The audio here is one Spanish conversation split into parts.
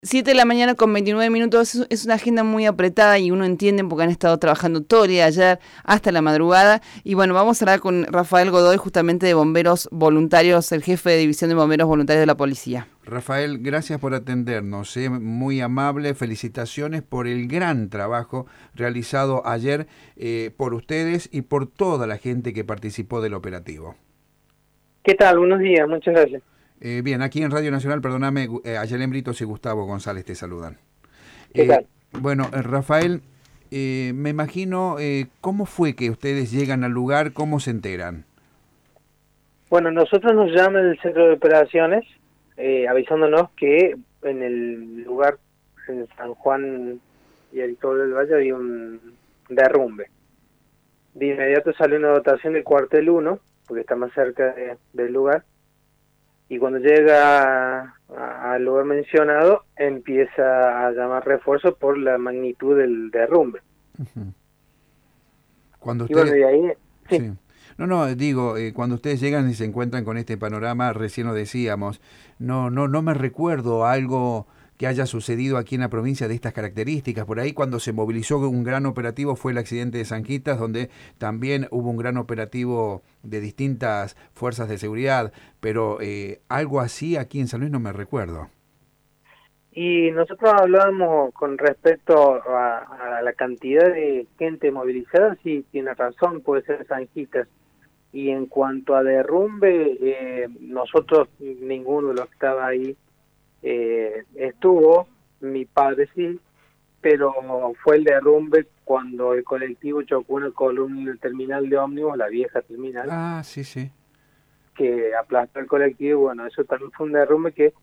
7 de la mañana con 29 minutos, es una agenda muy apretada y uno entiende porque han estado trabajando todo el día de ayer hasta la madrugada. Y bueno, vamos a hablar con Rafael Godoy, justamente de Bomberos Voluntarios, el jefe de División de Bomberos Voluntarios de la Policía. Rafael, gracias por atendernos, muy amable, felicitaciones por el gran trabajo realizado ayer por ustedes y por toda la gente que participó del operativo. ¿Qué tal? Buenos días, muchas gracias. Bien, aquí en Radio Nacional, perdóname, Ayelen Britos y Gustavo González te saludan. ¿Qué tal? Bueno, Rafael, me imagino, ¿cómo fue que ustedes llegan al lugar? ¿Cómo se enteran? Bueno, nosotros nos llaman el centro de operaciones avisándonos que en el lugar, en San Juan y Aristóbulo del Valle, había un derrumbe. De inmediato salió una dotación del cuartel 1, porque está más cerca del lugar, y cuando llega al lugar mencionado, empieza a llamar refuerzo por la magnitud del derrumbe. Uh-huh. Cuando ustedes... Y bueno, de ahí... Sí. No, digo, cuando ustedes llegan y se encuentran con este panorama, recién lo decíamos, no me recuerdo algo que haya sucedido aquí en la provincia de estas características. Por ahí cuando se movilizó un gran operativo fue el accidente de San Quitas, donde también hubo un gran operativo de distintas fuerzas de seguridad, pero algo así aquí en San Luis no me recuerdo. Y nosotros hablábamos con respecto a la cantidad de gente movilizada, sí, tiene razón, puede ser San Quitas. Y en cuanto a derrumbe, nosotros, ninguno de los que estaba ahí estuvo, mi padre sí, pero fue el derrumbe cuando el colectivo chocó una columna en el terminal de ómnibus, la vieja terminal. Ah, sí. Que aplastó el colectivo. Bueno, eso también fue un derrumbe que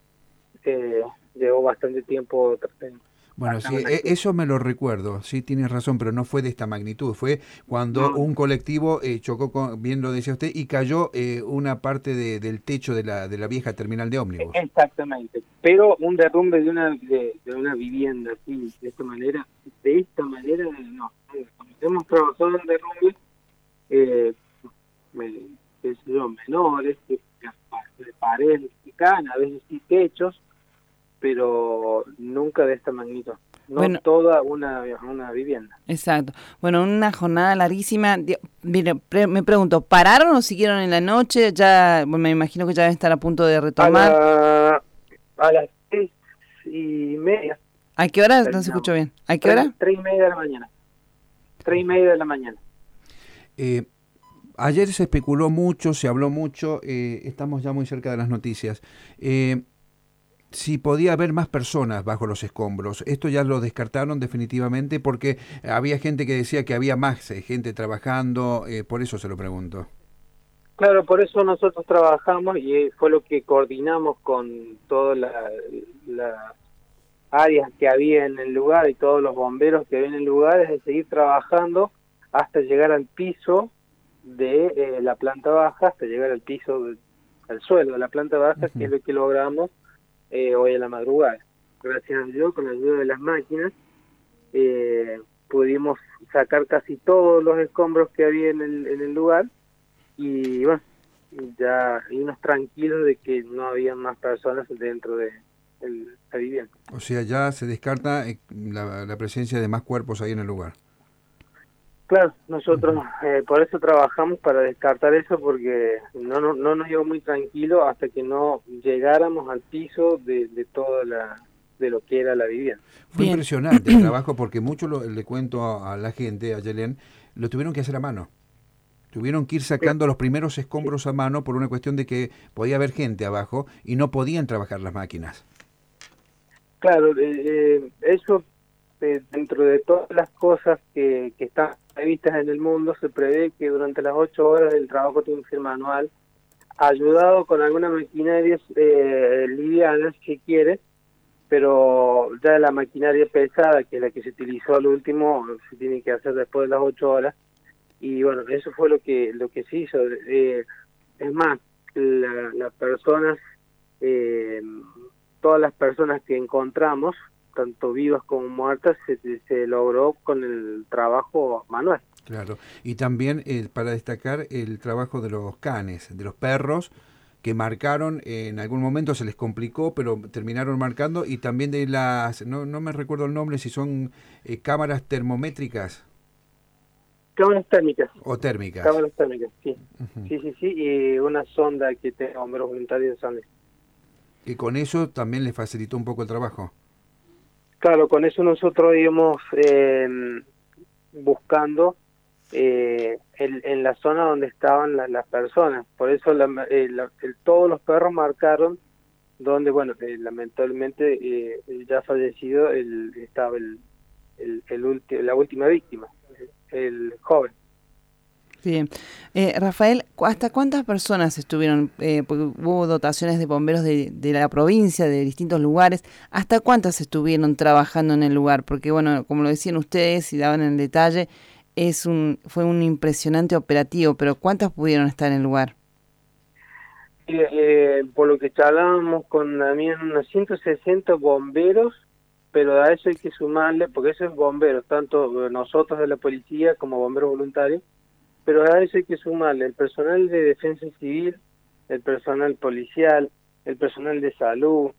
llevó bastante tiempo. Bueno, sí, eso me lo recuerdo, sí, tienes razón, pero no fue de esta magnitud, fue cuando un colectivo chocó, bien lo decía usted, y cayó una parte del techo de la vieja terminal de ómnibus. Exactamente, pero un derrumbe de una vivienda, así, de esta manera no. Hemos trabajado en derrumbes, menores, que paredes que caen, a veces sí techos, pero nunca de esta magnitud. No, bueno, toda una vivienda. Exacto. Bueno, una jornada larguísima. Mire, me pregunto, ¿pararon o siguieron en la noche? Ya, bueno, me imagino que ya deben estar a punto de retomar. A las 6:30. ¿A qué hora? No se escuchó bien. ¿A qué hora? 3:30 de la mañana. 3:30 de la mañana. Ayer se especuló mucho, se habló mucho, estamos ya muy cerca de las noticias. Si podía haber más personas bajo los escombros. Esto ya lo descartaron definitivamente porque había gente que decía que había más gente trabajando, por eso se lo pregunto. Claro, por eso nosotros trabajamos y fue lo que coordinamos con todas las áreas que había en el lugar y todos los bomberos que había en el lugar, es de seguir trabajando hasta llegar al piso de la planta baja, hasta llegar al piso, al suelo de la planta baja, uh-huh. Que es lo que logramos hoy en la madrugada. Gracias a Dios, con la ayuda de las máquinas, pudimos sacar casi todos los escombros que había en el lugar y bueno, ya irnos tranquilos de que no había más personas dentro de la vivienda. O sea, ya se descarta la presencia de más cuerpos ahí en el lugar. Claro, nosotros por eso trabajamos para descartar eso, porque no nos llevó muy tranquilo hasta que no llegáramos al piso de toda de lo que era la vivienda. Fue impresionante el trabajo porque mucho le cuento a la gente, a Yelén, lo tuvieron que hacer a mano. Tuvieron que ir sacando los primeros escombros a mano por una cuestión de que podía haber gente abajo y no podían trabajar las máquinas. Claro, eso dentro de todas las cosas que están previstas en el mundo, se prevé que durante las 8 horas del trabajo tiene que ser manual, ayudado con alguna maquinaria liviana, si quiere, pero ya la maquinaria pesada, que es la que se utilizó al último, se tiene que hacer después de las 8 horas, y bueno, eso fue lo que se hizo. Es más, las personas, todas las personas que encontramos, tanto vivas como muertas, se logró con el trabajo manual. Claro, y también para destacar el trabajo de los canes, de los perros, que marcaron, en algún momento se les complicó, pero terminaron marcando, y también de las, no me recuerdo el nombre, si son cámaras termométricas. Cámaras térmicas. O térmicas. Cámaras térmicas, sí. Uh-huh. Sí, y una sonda que tenga bomberos voluntarios de San Luis. Y con eso también les facilitó un poco el trabajo. Claro, con eso nosotros íbamos buscando en la zona donde estaban las personas. Por eso todos los perros marcaron donde, bueno, lamentablemente ya fallecido estaba la última víctima, el joven. Bien. Rafael, ¿hasta cuántas personas estuvieron? Porque hubo dotaciones de bomberos de la provincia, de distintos lugares. ¿Hasta cuántas estuvieron trabajando en el lugar? Porque, bueno, como lo decían ustedes y daban en detalle, fue un impresionante operativo, pero ¿cuántas pudieron estar en el lugar? Por lo que charlábamos con Damián, unos 160 bomberos, pero a eso hay que sumarle, porque esos bomberos, tanto nosotros de la policía como bomberos voluntarios, pero a eso hay que sumarle el personal de defensa civil, el personal policial, el personal de salud,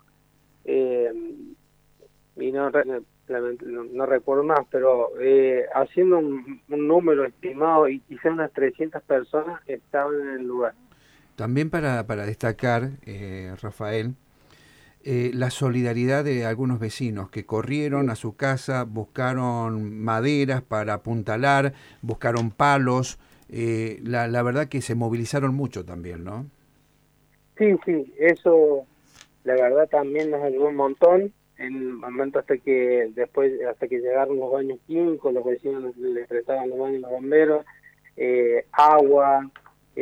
y no recuerdo más, pero haciendo un número estimado, y quizá unas 300 personas estaban en el lugar. También para destacar, Rafael, la solidaridad de algunos vecinos que corrieron a su casa, buscaron maderas para apuntalar, buscaron palos. La verdad que se movilizaron mucho también, ¿no? Sí, eso la verdad también nos ayudó un montón. En el momento hasta que llegaron los baños químicos, los vecinos les prestaban los baños a los bomberos, agua,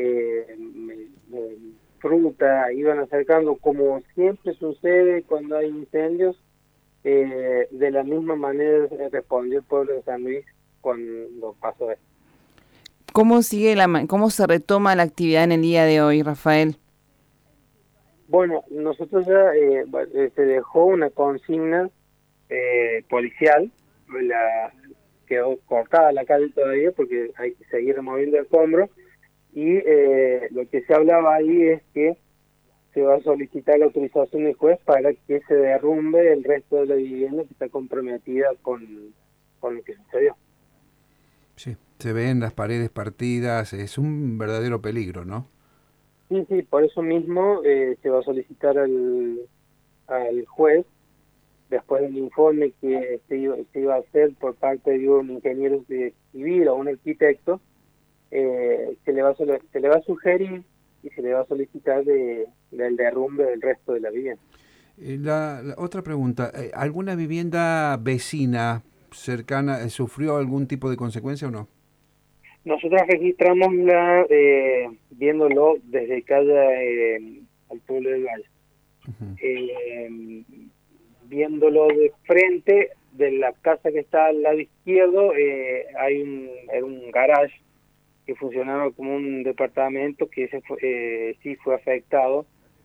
fruta, iban acercando, como siempre sucede cuando hay incendios. De la misma manera respondió el pueblo de San Luis cuando pasó esto. ¿Cómo se retoma la actividad en el día de hoy, Rafael? Bueno, nosotros ya se dejó una consigna policial, quedó cortada la calle todavía porque hay que seguir removiendo el escombro, y lo que se hablaba ahí es que se va a solicitar la autorización del juez para que se derrumbe el resto de la vivienda que está comprometida con lo que sucedió. Sí, se ven las paredes partidas, es un verdadero peligro, ¿no? Sí, por eso mismo se va a solicitar al juez, después del informe que se iba a hacer por parte de un ingeniero civil o un arquitecto, se le va a sugerir y se le va a solicitar del derrumbe del resto de la vivienda. La otra pregunta, ¿alguna vivienda vecina cercana sufrió algún tipo de consecuencia o no? Nosotros registramos viéndolo desde calle al pueblo del Valle. Uh-huh. Viéndolo de frente de la casa que está al lado izquierdo, hay un garage que funcionaba como un departamento que sí fue afectado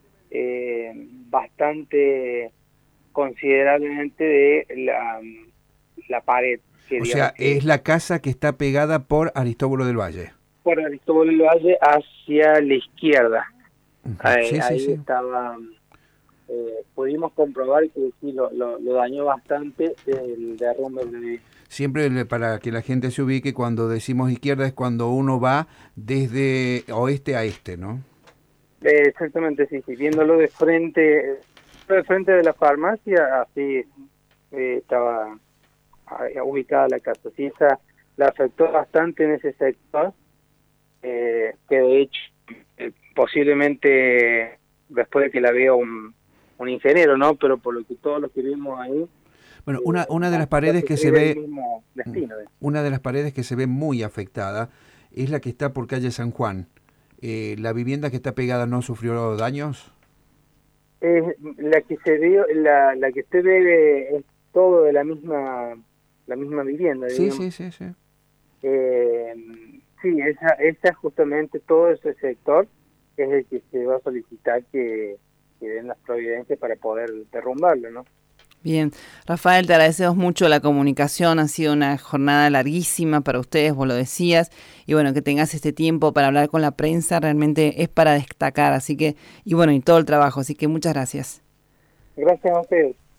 bastante considerablemente de la pared. O sea, es la casa que está pegada por Aristóbulo del Valle. Por Aristóbulo del Valle hacia la izquierda. Uh-huh. Ahí sí. estaba, pudimos comprobar que sí lo dañó bastante el derrumbe de la vivienda. Siempre para que la gente se ubique, cuando decimos izquierda es cuando uno va desde oeste a este, ¿no? Exactamente, sí, viéndolo de frente de la farmacia, así estaba ubicada la casa. Sí, esa la afectó bastante en ese sector, que de hecho posiblemente después de que la vea un ingeniero, ¿no? Pero por lo que todos los que vimos ahí, bueno, una de las paredes que se ve, destino, una de las paredes que se ve muy afectada es la que está por calle San Juan. ¿La vivienda que está pegada no sufrió daños? La que se ve, la que se ve es todo de la misma vivienda. Sí. Sí, esa justamente todo ese sector es el que se va a solicitar que den las providencias para poder derrumbarlo, ¿no? Bien, Rafael, te agradecemos mucho la comunicación, ha sido una jornada larguísima para ustedes, vos lo decías, y bueno, que tengas este tiempo para hablar con la prensa realmente es para destacar, así que, y bueno, y todo el trabajo, así que muchas gracias. Gracias a ustedes.